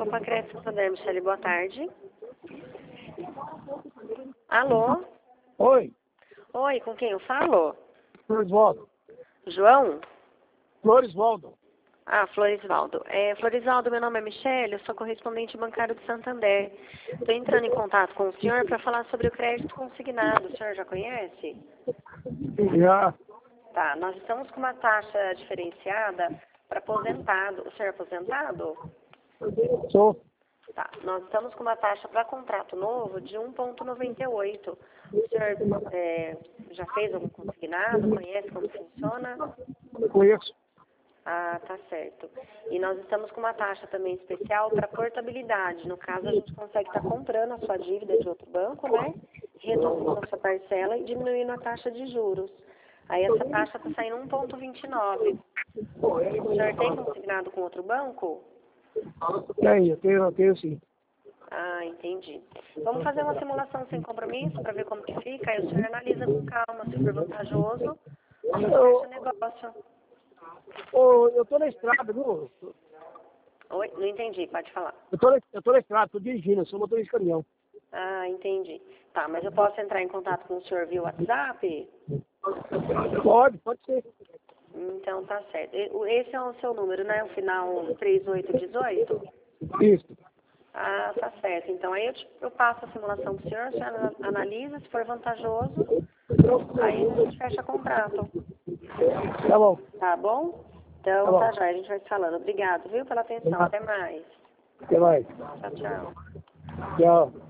Pancreas Santander, Michele, boa tarde. Alô? Oi, Oi, com quem eu falo? Florisvaldo. João? Florisvaldo. Ah, Florisvaldo. Florisvaldo, meu nome é Michele, eu sou correspondente bancário do Santander. Estou entrando em contato com o senhor para falar sobre o crédito consignado. O senhor já conhece? Já, Tá, nós estamos com uma taxa diferenciada para aposentado. O senhor é aposentado? sou. Tá, nós estamos com uma taxa para contrato novo de 1,98. O senhor já fez algum consignado? Conhece como funciona? Conheço. Ah, tá certo. E nós estamos com uma taxa também especial para portabilidade. No caso, a gente consegue estar comprando a sua dívida de outro banco, né? Reduzindo a sua parcela e diminuindo a taxa de juros. Aí essa taxa está saindo 1,29. O senhor tem consignado com outro banco? Tem, eu tenho sim. Ah, entendi. Vamos fazer uma simulação sem compromisso para ver como que fica. Aí o senhor analisa com calma, se for vantajoso, a gente fecha o negócio. Eu tô na estrada, viu? Oi, não entendi, pode falar. Eu tô na estrada, tô dirigindo, eu sou motorista de caminhão. Ah, entendi. Tá, mas eu posso entrar em contato com o senhor via WhatsApp? Pode ser. Então tá certo. Esse é o seu número, né? O final 3818? Isso. Ah, tá certo. Então aí eu passo a simulação pro senhor, o senhor analisa, se for vantajoso, aí a gente fecha contrato. Tá bom. Tá bom? Então Tá bom. tá já, a gente vai se falando. Obrigado, viu, pela atenção. Até mais. Até mais. Tchau, tchau. Tchau.